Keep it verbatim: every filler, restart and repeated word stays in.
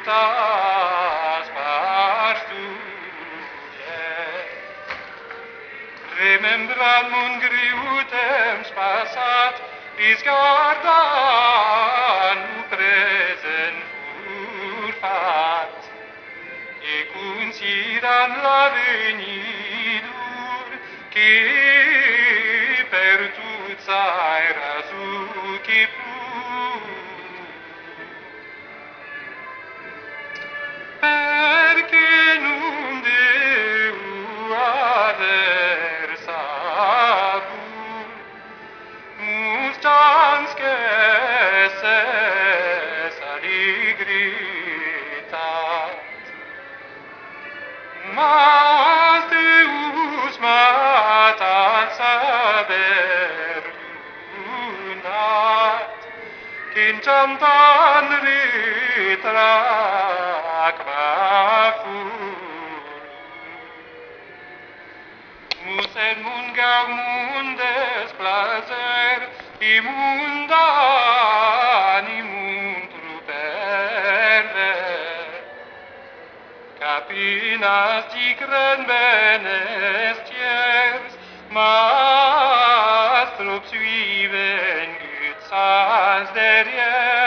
tas fars tu, yeah. Remembrar mon griu temps passat, risguardant lo present furfat, e considerant l'avenidur, che per tut saira su che pur. Perché non devo aver sabut mustans che ses alegritat, mas Deus matat saber lunat, Kincantan ritrak mafur Musen mungar mundes placer imundan imuntru perver Capinas digren benestiers mas trop suiven gut sans derrière